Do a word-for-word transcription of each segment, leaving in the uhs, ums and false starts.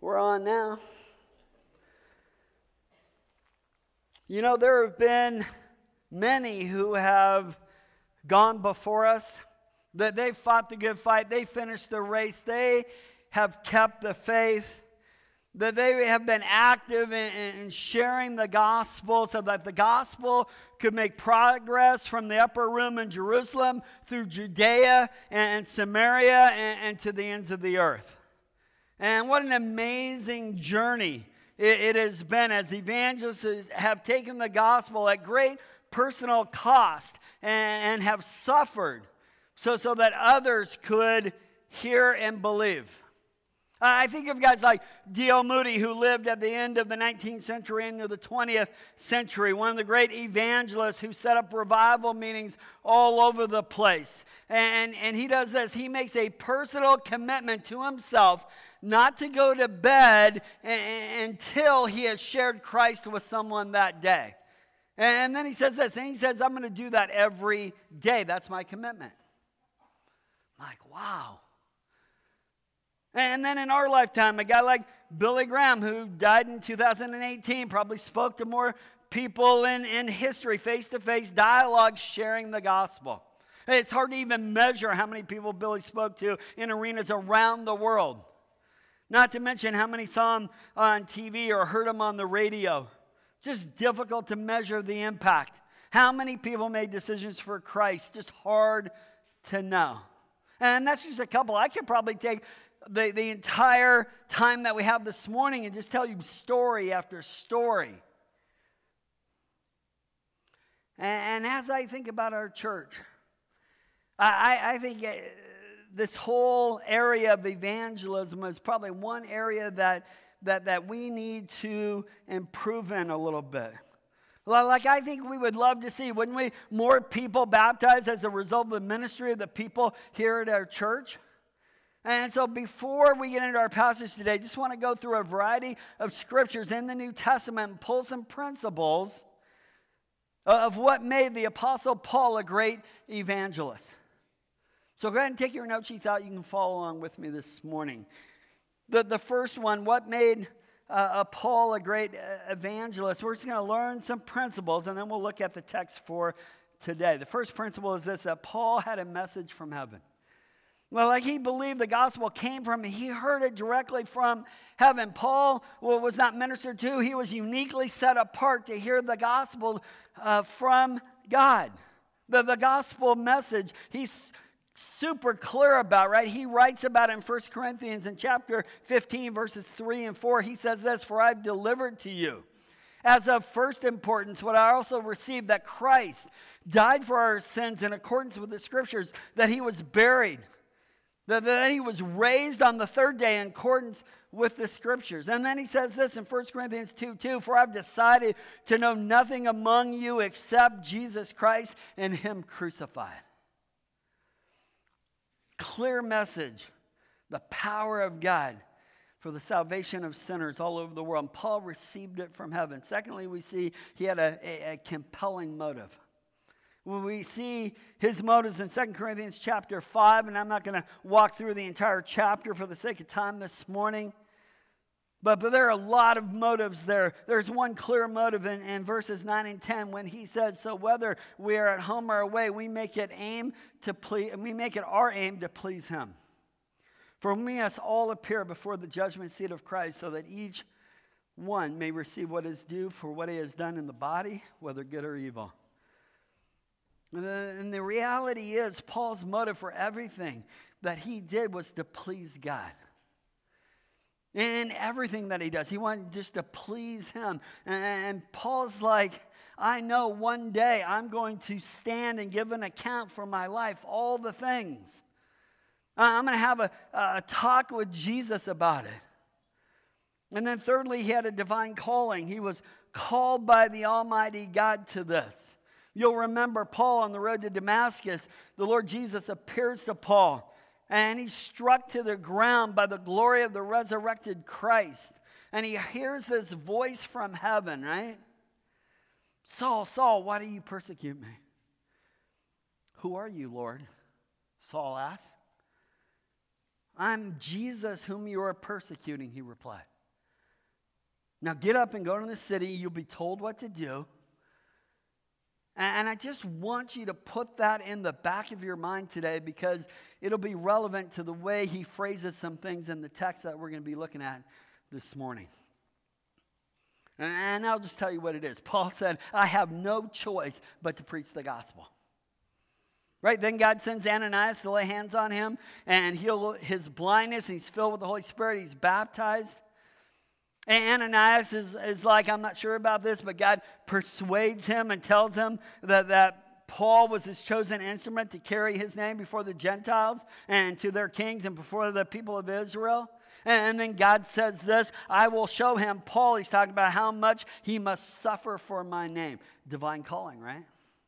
We're on now. You know, there have been many who have gone before us, that they fought the good fight, they finished the race, they have kept the faith, that they have been active in, in sharing the gospel so that the gospel could make progress from the upper room in Jerusalem through Judea and, and Samaria and, and to the ends of the earth. And what an amazing journey it, it has been as evangelists have taken the gospel at great personal cost and, and have suffered so, so that others could hear and believe. I think of guys like D L Moody, who lived at the end of the nineteenth century into the twentieth century, one of the great evangelists who set up revival meetings all over the place. And, and he does this. He makes a personal commitment to himself not to go to bed a- a- until he has shared Christ with someone that day. And then he says this, and he says, I'm going to do that every day. That's my commitment. I'm like, wow. And then in our lifetime, a guy like Billy Graham, who died in two thousand eighteen, probably spoke to more people in, in history, face-to-face dialogue, sharing the gospel. It's hard to even measure how many people Billy spoke to in arenas around the world. Not to mention how many saw him on T V or heard him on the radio. Just difficult to measure the impact. How many people made decisions for Christ? Just hard to know. And that's just a couple. I could probably take The, the entire time that we have this morning and just tell you story after story. And, and as I think about our church, I, I think this whole area of evangelism is probably one area that, that, that we need to improve in a little bit. Like I think we would love to see, wouldn't we, more people baptized as a result of the ministry of the people here at our church? And so before we get into our passage today, I just want to go through a variety of scriptures in the New Testament and pull some principles of what made the Apostle Paul a great evangelist. So go ahead and take your note sheets out. You can follow along with me this morning. The, the first one, what made uh, Paul a great evangelist? We're just going to learn some principles, and then we'll look at the text for today. The first principle is this, that Paul had a message from heaven. Well, like he believed the gospel came from him. He heard it directly from heaven. Paul well, was not ministered to. He was uniquely set apart to hear the gospel uh, from God. The, the gospel message, he's super clear about, right? He writes about it in First Corinthians in chapter fifteen, verses three and four. He says this, for I've delivered to you as of first importance what I also received, that Christ died for our sins in accordance with the scriptures, that he was buried, that he was raised on the third day in accordance with the scriptures. And then he says this in First Corinthians two two, for I've decided to know nothing among you except Jesus Christ and him crucified. Clear message, the power of God for the salvation of sinners all over the world. And Paul received it from heaven. Secondly, we see he had a, a, a compelling motive. When we see his motives in Second Corinthians chapter five, and I'm not going to walk through the entire chapter for the sake of time this morning, but, but there are a lot of motives there. There's one clear motive in, in verses nine and ten when he says, so whether we are at home or away, we make it aim to please, we make it our aim to please him. For we must all appear before the judgment seat of Christ, so that each one may receive what is due for what he has done in the body, whether good or evil. And the reality is, Paul's motive for everything that he did was to please God. In everything that he does, he wanted just to please him. And Paul's like, I know one day I'm going to stand and give an account for my life, all the things. I'm going to have a, a talk with Jesus about it. And then thirdly, he had a divine calling. He was called by the Almighty God to this. You'll remember Paul on the road to Damascus. The Lord Jesus appears to Paul, and he's struck to the ground by the glory of the resurrected Christ. And he hears this voice from heaven, right? Saul, Saul, why do you persecute me? Who are you, Lord? Saul asked. I'm Jesus whom you are persecuting, he replied. Now get up and go to the city. You'll be told what to do. And I just want you to put that in the back of your mind today because it'll be relevant to the way he phrases some things in the text that we're going to be looking at this morning. And I'll just tell you what it is. Paul said, I have no choice but to preach the gospel. Right? Then God sends Ananias to lay hands on him and heal his blindness. And he's filled with the Holy Spirit. He's baptized. And Ananias is, is like, I'm not sure about this, but God persuades him and tells him that, that Paul was his chosen instrument to carry his name before the Gentiles and to their kings and before the people of Israel. And then God says this, I will show him, Paul, he's talking about how much he must suffer for my name. Divine calling, right?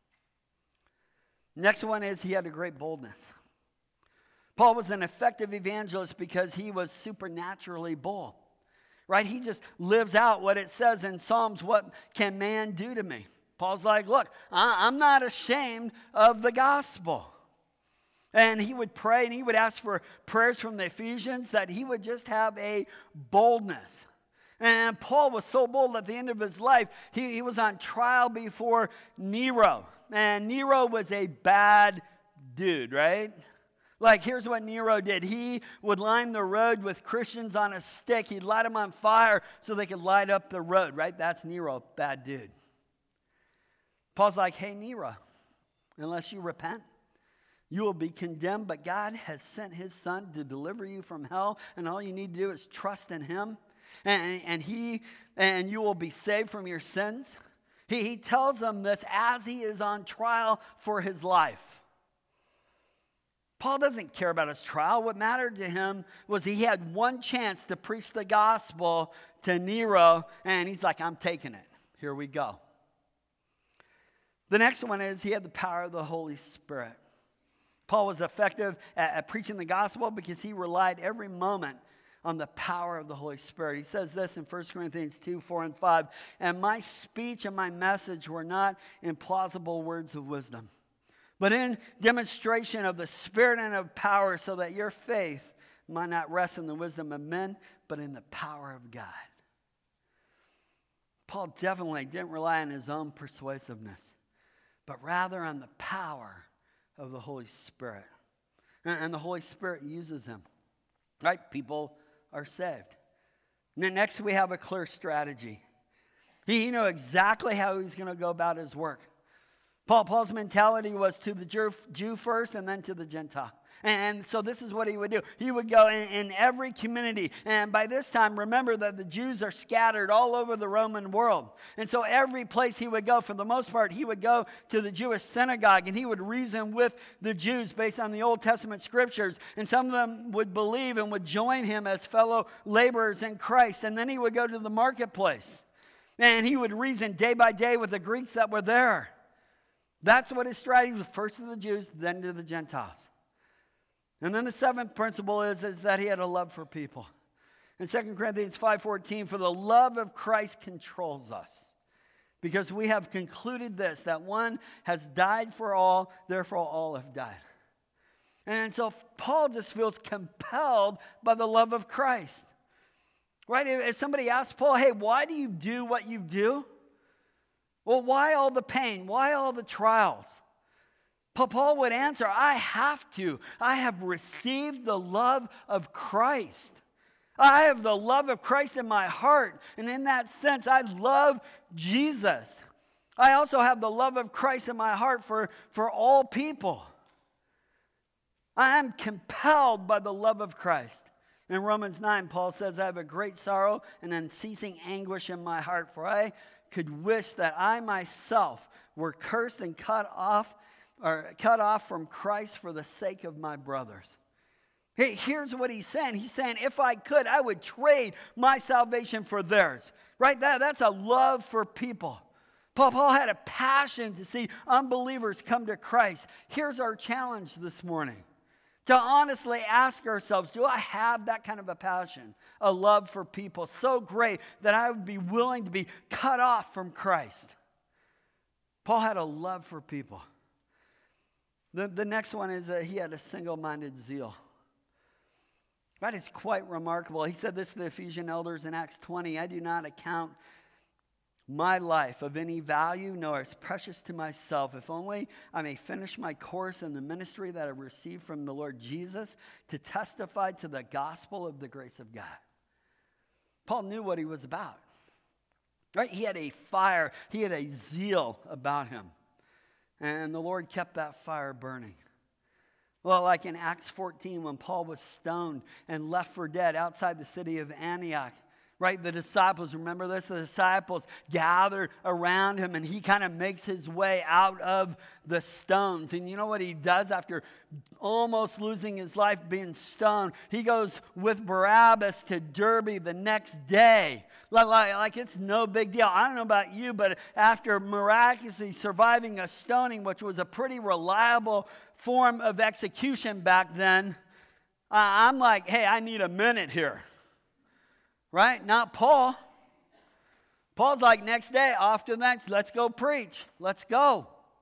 Next one is he had a great boldness. Paul was an effective evangelist because he was supernaturally bold. Right? He just lives out what it says in Psalms, what can man do to me? Paul's like, look, I'm not ashamed of the gospel. And he would pray and he would ask for prayers from the Ephesians that he would just have a boldness. And Paul was so bold at the end of his life, he, he was on trial before Nero. And Nero was a bad dude, right? Like, here's what Nero did. He would line the road with Christians on a stick. He'd light them on fire so they could light up the road, right? That's Nero, bad dude. Paul's like, hey, Nero, unless you repent, you will be condemned. But God has sent his son to deliver you from hell. And all you need to do is trust in him. And, and, he, and you will be saved from your sins. He, he tells them this as he is on trial for his life. Paul doesn't care about his trial. What mattered to him was he had one chance to preach the gospel to Nero, and he's like, I'm taking it. Here we go. The next one is he had the power of the Holy Spirit. Paul was effective at, at preaching the gospel because he relied every moment on the power of the Holy Spirit. He says this in First Corinthians two, four, and five, and my speech and my message were not implausible words of wisdom, but in demonstration of the Spirit and of power, so that your faith might not rest in the wisdom of men, but in the power of God. Paul definitely didn't rely on his own persuasiveness, but rather on the power of the Holy Spirit. And the Holy Spirit uses him. Right? People are saved. And then next we have a clear strategy. He, he knew exactly how he was going to go about his work. Paul, Paul's mentality was to the Jew, Jew first and then to the Gentile. And, and so this is what he would do. He would go in, in every community. And by this time, remember that the Jews are scattered all over the Roman world. And so every place he would go, for the most part, he would go to the Jewish synagogue and he would reason with the Jews based on the Old Testament scriptures. And some of them would believe and would join him as fellow laborers in Christ. And then he would go to the marketplace. And he would reason day by day with the Greeks that were there. That's what his strategy was, first to the Jews, then to the Gentiles. And then the seventh principle is, is that he had a love for people. In Second Corinthians five fourteen, for the love of Christ controls us, because we have concluded this, that one has died for all, therefore all have died. And so Paul just feels compelled by the love of Christ. Right? If somebody asks Paul, hey, why do you do what you do? Well, why all the pain? Why all the trials? Paul would answer, I have to. I have received the love of Christ. I have the love of Christ in my heart. And in that sense, I love Jesus. I also have the love of Christ in my heart for, for all people. I am compelled by the love of Christ. In Romans nine, Paul says, I have a great sorrow and unceasing anguish in my heart, for I could wish that I myself were cursed and cut off or cut off from Christ for the sake of my brothers. Hey, here's what he's saying. He's saying, if I could, I would trade my salvation for theirs. Right? That, that's a love for people. Paul, Paul had a passion to see unbelievers come to Christ. Here's our challenge this morning. To honestly ask ourselves, do I have that kind of a passion, a love for people so great that I would be willing to be cut off from Christ? Paul had a love for people. The, the next one is that he had a single-minded zeal. That is quite remarkable. He said this to the Ephesian elders in Acts twenty, I do not account my life of any value, nor as precious to myself, if only I may finish my course in the ministry that I received from the Lord Jesus to testify to the gospel of the grace of God. Paul knew what he was about. Right? He had a fire, he had a zeal about him. And the Lord kept that fire burning. Well, like in Acts fourteen, when Paul was stoned and left for dead outside the city of Antioch, right? The disciples, remember this? The disciples gathered around him, and he kind of makes his way out of the stones. And you know what he does after almost losing his life being stoned? He goes with Barabbas to Derbe the next day. Like, like, like it's no big deal. I don't know about you, but after miraculously surviving a stoning, which was a pretty reliable form of execution back then, uh, I'm like, hey, I need a minute here. Right? Not Paul. Paul's like, next day, off to the next, let's go preach. Let's go.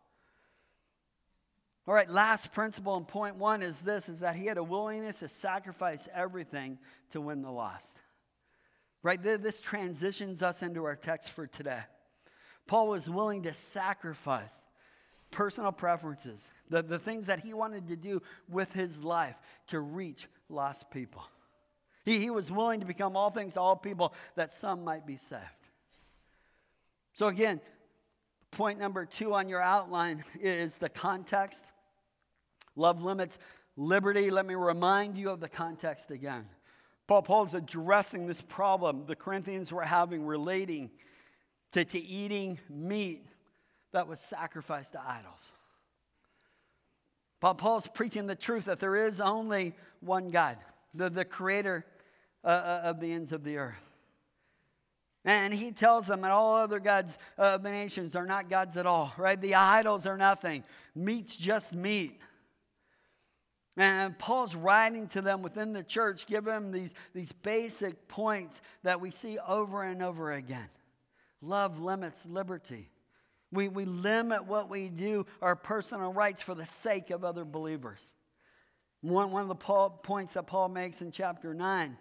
All right, last principle and point one is this, is that he had a willingness to sacrifice everything to win the lost. Right? This transitions us into our text for today. Paul was willing to sacrifice personal preferences, the, the things that he wanted to do with his life to reach lost people. He, he was willing to become all things to all people that some might be saved. So again, point number two on your outline is the context. Love limits liberty. Let me remind you of the context again. Paul, Paul is addressing this problem the Corinthians were having relating to, to eating meat that was sacrificed to idols. Paul, Paul's preaching the truth that there is only one God, the, the creator uh, of the ends of the earth. And he tells them that all other gods of the nations are not gods at all, right? The idols are nothing. Meat's just meat. And Paul's writing to them within the church, giving them these, these basic points that we see over and over again. Love limits liberty. We, we limit what we do, our personal rights, for the sake of other believers. One, one of the Paul, points that Paul makes in chapter nine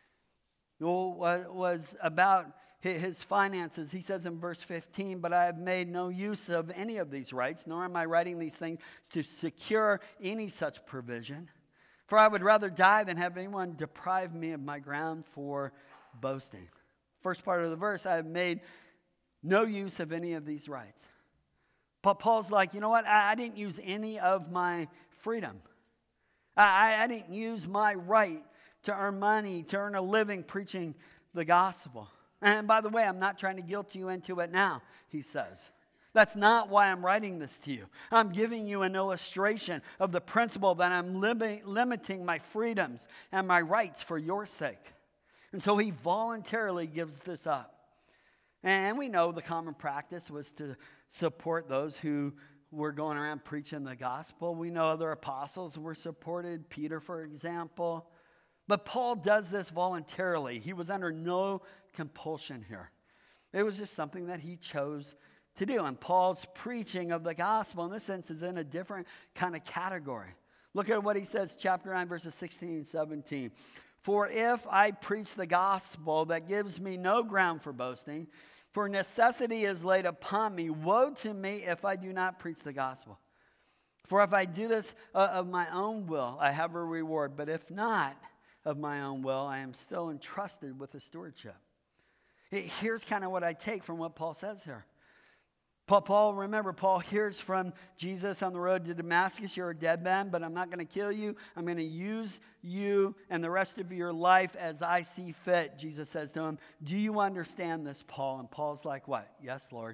was about his finances. He says in verse fifteen, but I have made no use of any of these rights, nor am I writing these things to secure any such provision. For I would rather die than have anyone deprive me of my ground for boasting. First part of the verse, I have made no use of any of these rights. But Paul's like, you know what? I, I didn't use any of my freedom. I, I didn't use my right to earn money, to earn a living preaching the gospel. And by the way, I'm not trying to guilt you into it now, he says. That's not why I'm writing this to you. I'm giving you an illustration of the principle that I'm lim- limiting my freedoms and my rights for your sake. And so he voluntarily gives this up. And we know the common practice was to support those who were going around preaching the gospel. We know other apostles were supported, Peter, for example. But Paul does this voluntarily. He was under no compulsion here. It was just something that he chose to do. And Paul's preaching of the gospel, in this sense, is in a different kind of category. Look at what he says, chapter nine, verses sixteen and seventeen. For if I preach the gospel, that gives me no ground for boasting, for necessity is laid upon me. Woe to me if I do not preach the gospel. For if I do this uh, of my own will, I have a reward. But if not of my own will, I am still entrusted with the stewardship. Here's kind of what I take from what Paul says here. Paul, Paul, remember, Paul hears from Jesus on the road to Damascus, you're a dead man, but I'm not going to kill you. I'm going to use you and the rest of your life as I see fit. Jesus says to him, do you understand this, Paul? And Paul's like, what? Yes, Lord.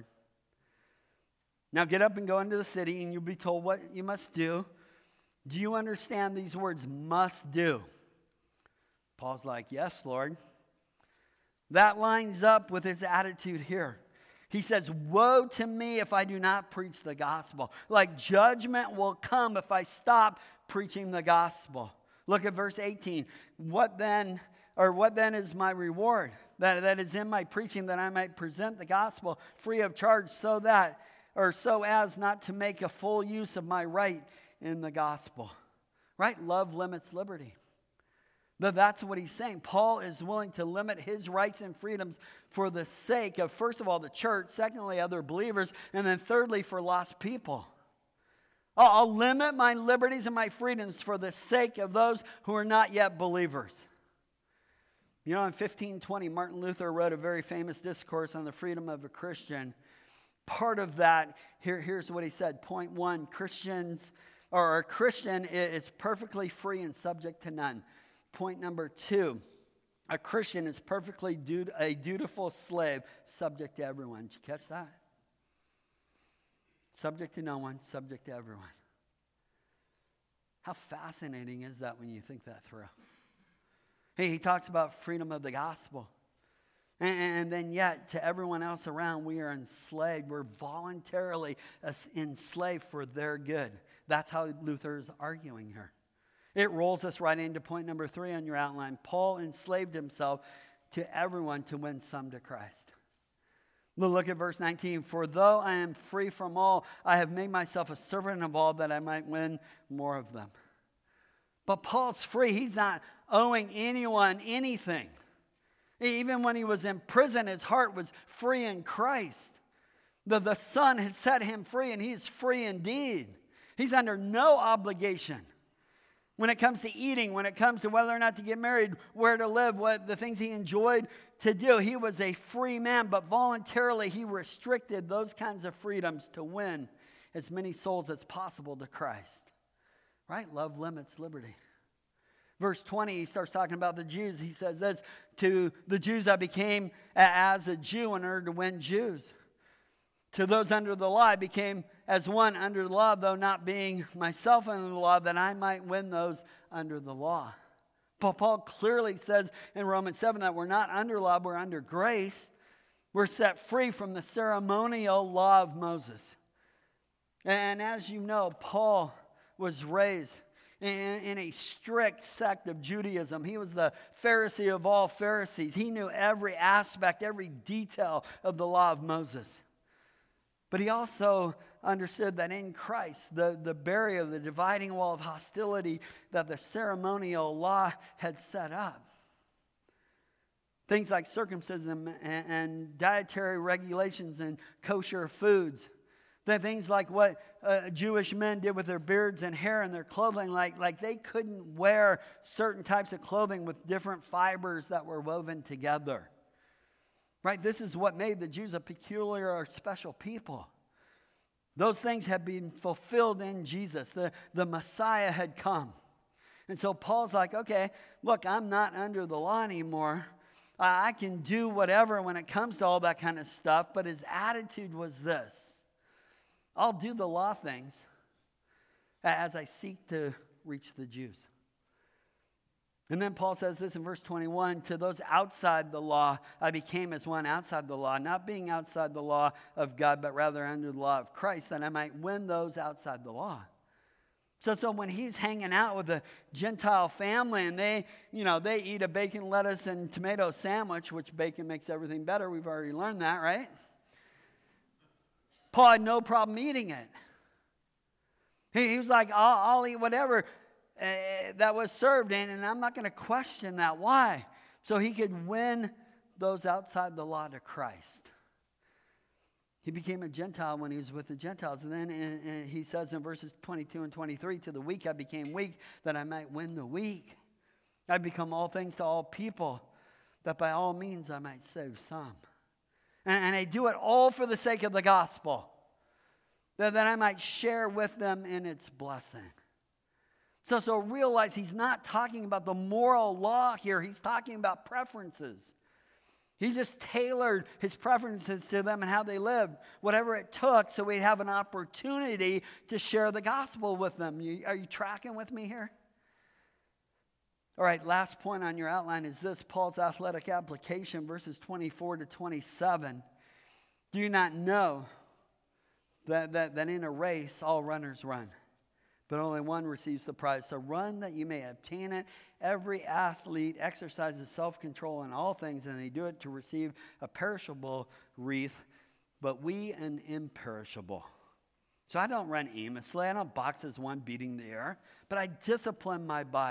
Now get up and go into the city, and you'll be told what you must do. Do you understand these words, must do? Paul's like, yes, Lord. That lines up with his attitude here. He says, woe to me if I do not preach the gospel. Like judgment will come if I stop preaching the gospel. Look at verse eighteen. What then, or what then is my reward? That, that is in my preaching, that I might present the gospel free of charge, so that, or so as not to make a full use of my right in the gospel. Right? Love limits liberty. That that's what he's saying. Paul is willing to limit his rights and freedoms for the sake of, first of all, the church, secondly, other believers, and then thirdly, for lost people. I'll, I'll limit my liberties and my freedoms for the sake of those who are not yet believers. You know, in fifteen twenty, Martin Luther wrote a very famous discourse on the freedom of a Christian. Part of that, here, here's what he said. Point one, Christians, or a Christian is perfectly free and subject to none. Point number two, a Christian is perfectly dut- a dutiful slave, subject to everyone. Did you catch that? Subject to no one, subject to everyone. How fascinating is that when you think that through? He, he talks about freedom of the gospel. And, and then yet, to everyone else around, we are enslaved. We're voluntarily enslaved for their good. That's how Luther is arguing here. It rolls us right into point number three on your outline. Paul enslaved himself to everyone to win some to Christ. Look at verse nineteen. For though I am free from all, I have made myself a servant of all that I might win more of them. But Paul's free. He's not owing anyone anything. Even when he was in prison, his heart was free in Christ. The, the Son has set him free, and he is free indeed. He's under no obligation. When it comes to eating, when it comes to whether or not to get married, where to live, what the things he enjoyed to do, he was a free man, but voluntarily he restricted those kinds of freedoms to win as many souls as possible to Christ. Right? Love limits liberty. Verse twenty, he starts talking about the Jews. He says this, to the Jews I became as a Jew in order to win Jews. To those under the law I became as one under the law, though not being myself under the law, that I might win those under the law. But Paul clearly says in Romans seven that we're not under law, we're under grace. We're set free from the ceremonial law of Moses. And as you know, Paul was raised in, in a strict sect of Judaism. He was the Pharisee of all Pharisees. He knew every aspect, every detail of the law of Moses. But he also understood that in Christ, the, the barrier, the dividing wall of hostility that the ceremonial law had set up. Things like circumcision and, and dietary regulations and kosher foods. The things like what uh, Jewish men did with their beards and hair and their clothing, like, like they couldn't wear certain types of clothing with different fibers that were woven together. Right? This is what made the Jews a peculiar or special people. Those things had been fulfilled in Jesus. The, the Messiah had come. And so Paul's like, okay, look, I'm not under the law anymore. I, I can do whatever when it comes to all that kind of stuff. But his attitude was this: I'll do the law things as I seek to reach the Jews. And then Paul says this in verse twenty-one, to those outside the law, I became as one outside the law, not being outside the law of God, but rather under the law of Christ, that I might win those outside the law. So, so when he's hanging out with a Gentile family and they, you know, they eat a bacon, lettuce, and tomato sandwich, which bacon makes everything better. We've already learned that, right? Paul had no problem eating it. He, he was like, I'll, I'll eat whatever Uh, that was served in, and I'm not going to question that. Why? So he could win those outside the law to Christ. He became a Gentile when he was with the Gentiles. And then in, in, he says in verses twenty-two and twenty-three, to the weak I became weak, that I might win the weak. I become all things to all people, that by all means I might save some. And, and I do it all for the sake of the gospel, that, that I might share with them in its blessing. So, so realize he's not talking about the moral law here. He's talking about preferences. He just tailored his preferences to them and how they lived, whatever it took, so we'd have an opportunity to share the gospel with them. You, are you tracking with me here? All right, last point on your outline is this, Paul's athletic application, verses twenty-four to twenty-seven. Do you not know that, that, that in a race all runners run, but only one receives the prize? So run that you may obtain it. Every athlete exercises self-control in all things, and they do it to receive a perishable wreath, but we an imperishable. So I don't run aimlessly. I don't box as one beating the air, but I discipline my body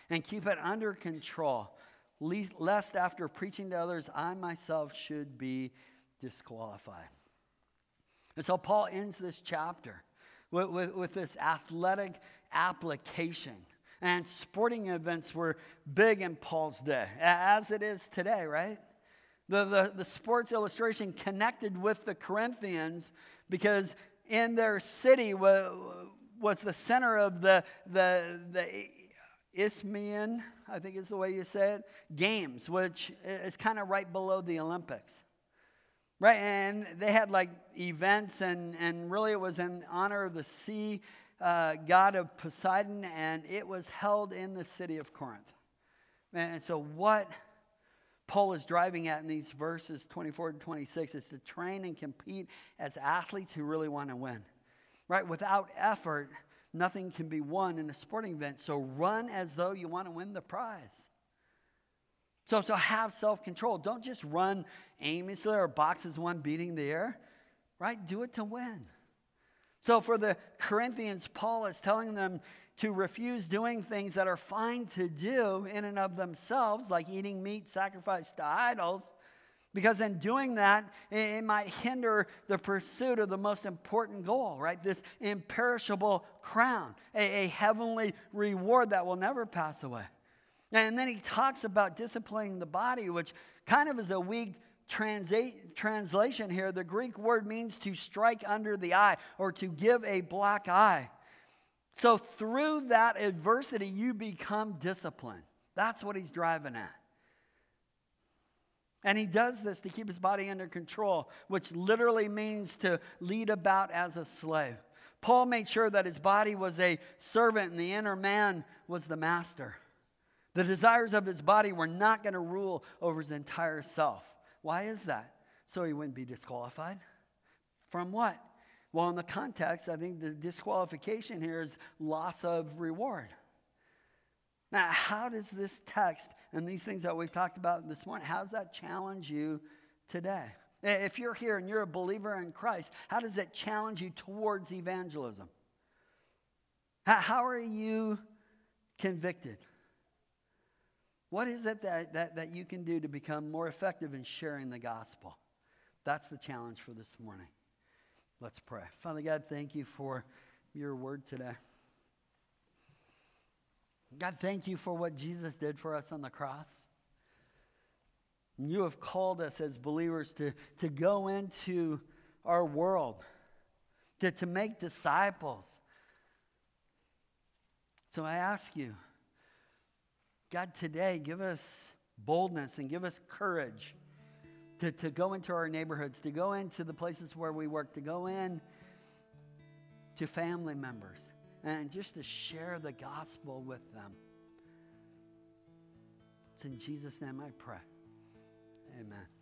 and keep it under control, lest after preaching to others, I myself should be disqualified. And so Paul ends this chapter with, with, with this athletic application. And sporting events were big in Paul's day, as it is today, right? The, the, the sports illustration connected with the Corinthians because in their city was, was the center of the, the, the Isthmian, I think is the way you say it, games, which is kind of right below the Olympics. Right, and they had like events, and, and really it was in honor of the sea uh, god of Poseidon, and it was held in the city of Corinth. And so what Paul is driving at in these verses twenty-four to twenty-six is to train and compete as athletes who really want to win. Right, without effort, nothing can be won in a sporting event. So run as though you want to win the prize. So, so have self-control. Don't just run aimlessly or box as one beating the air, right? Do it to win. So for the Corinthians, Paul is telling them to refuse doing things that are fine to do in and of themselves, like eating meat sacrificed to idols, because in doing that, it might hinder the pursuit of the most important goal, right? This imperishable crown, a, a heavenly reward that will never pass away. And then he talks about disciplining the body, which kind of is a weak transa- translation here. The Greek word means to strike under the eye or to give a black eye. So through that adversity, you become disciplined. That's what he's driving at. And he does this to keep his body under control, which literally means to lead about as a slave. Paul made sure that his body was a servant and the inner man was the master. The desires of his body were not going to rule over his entire self. Why is that? So he wouldn't be disqualified. From what? Well, in the context, I think the disqualification here is loss of reward. Now, how does this text and these things that we've talked about this morning, how does that challenge you today? If you're here and you're a believer in Christ, how does it challenge you towards evangelism? How are you convicted? What is it that, that, that you can do to become more effective in sharing the gospel? That's the challenge for this morning. Let's pray. Father God, thank you for your word today. God, thank you for what Jesus did for us on the cross. You have called us as believers to, to go into our world, to, to make disciples. So I ask you, God, today, give us boldness and give us courage to, to go into our neighborhoods, to go into the places where we work, to go in to family members, and just to share the gospel with them. It's in Jesus' name I pray. Amen.